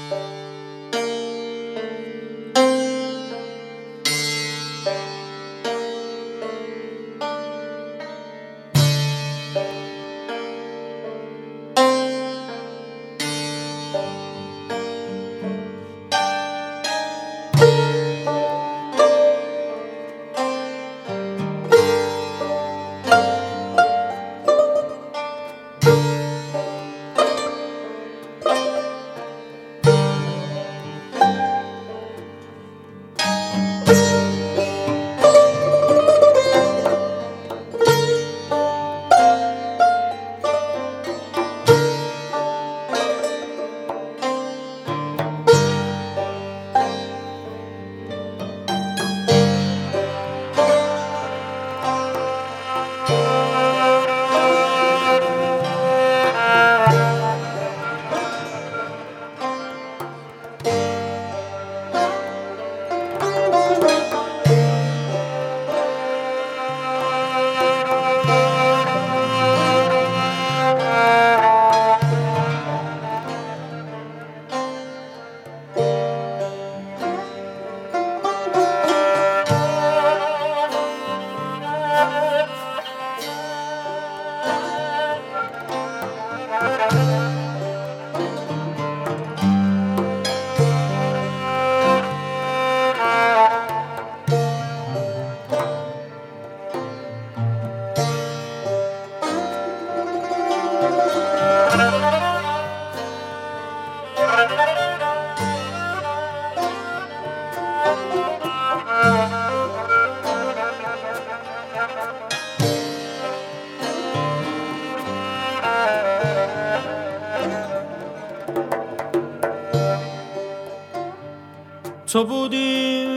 تو بودی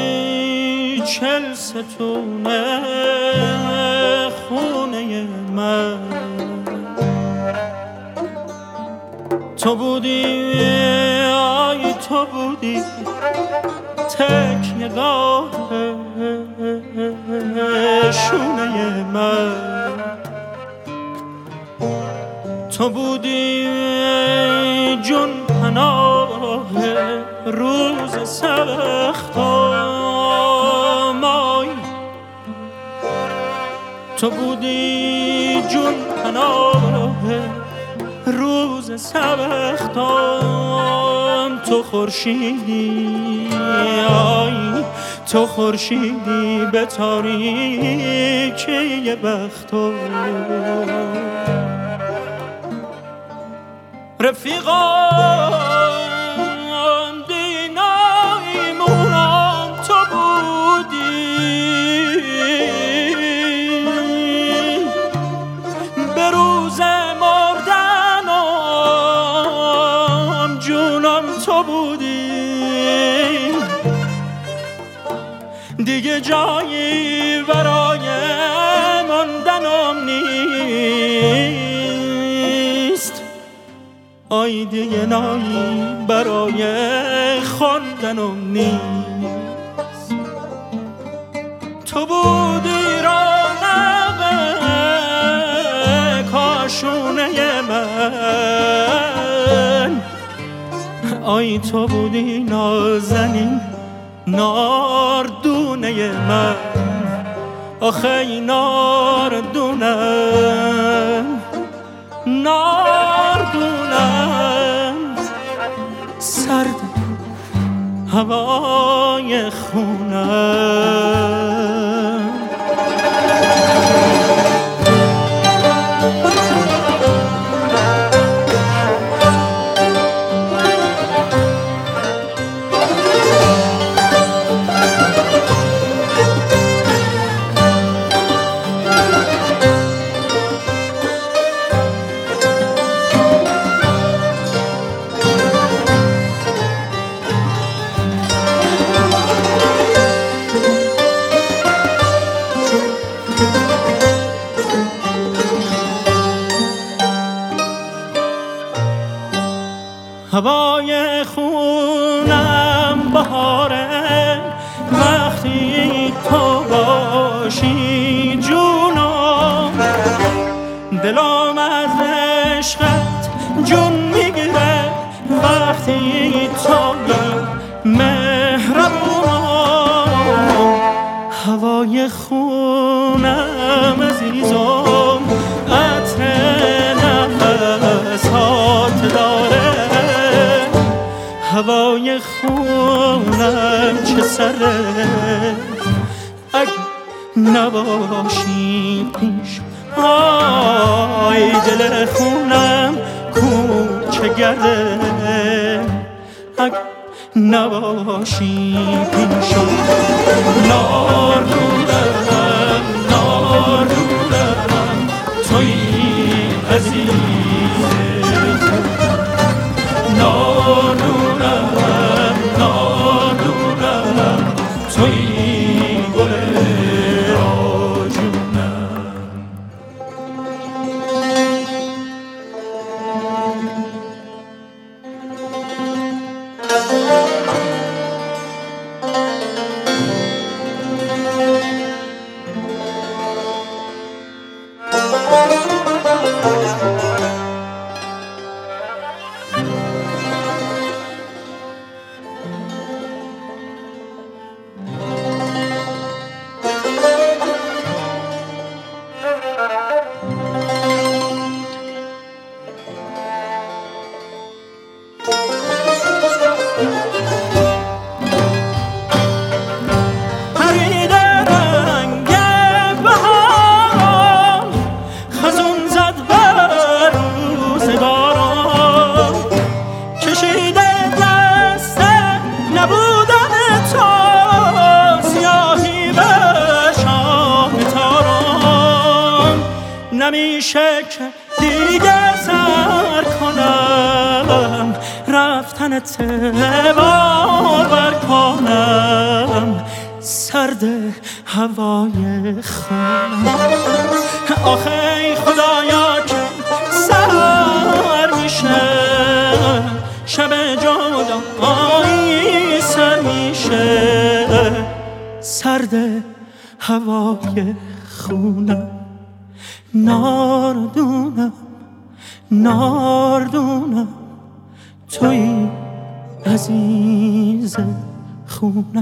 40 ستونه خونه من، تو بودی آی تو بودی تکیه‌گاه شونه من، تو بودی جون پناه روز سختم، تو بودی جون پناه روز سختم، تو خورشیدی آی تو خورشیدی به تاریکی بختم، رفیقان دینایمونم تو بودی، به روز مردنم جونم تو بودی، دیگه جایی برای ماندنم نیست، آی دیگه نایی برای خواندنم نیست، تو بودی رونق کاشونه من، آی تو بودی نازنین ناردونه من، آخه این ناردونم سرد هوای خونم. هوای خونم بهاره وقتی تو باشی جونم، دلم از عشقت جون میگیره وقتی خونم چه سره اگه نباشی پیش آی دل خونم کوچه گرده اگه نباشی پیش ناردونم ناردونم توی عزیز ناردونم ناردونم توی گل نمیشه که دیگه سر کنم رفتنت باور کنم سرد هوای خونم آخه خدایا که سر میشه شب جدایی سر میشه سرد هوای خونم ناردونم ناردونم توی عزیز خونم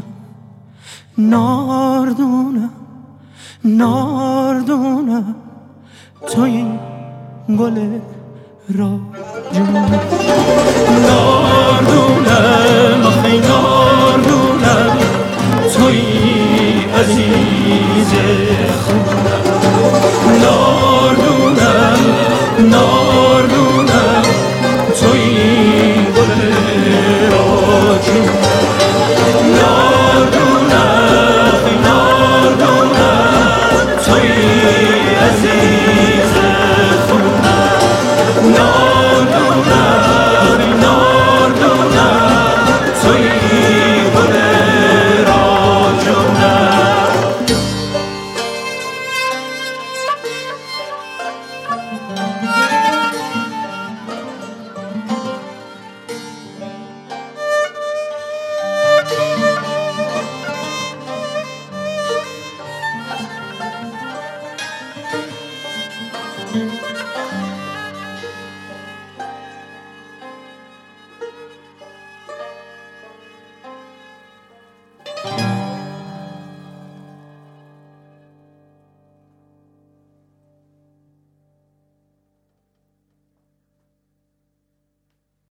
ناردونم ناردونم توی گل راجونم ناردونم آخی ناردونم توی عزیز خونم ناردونم ناردونم توی گل راجونم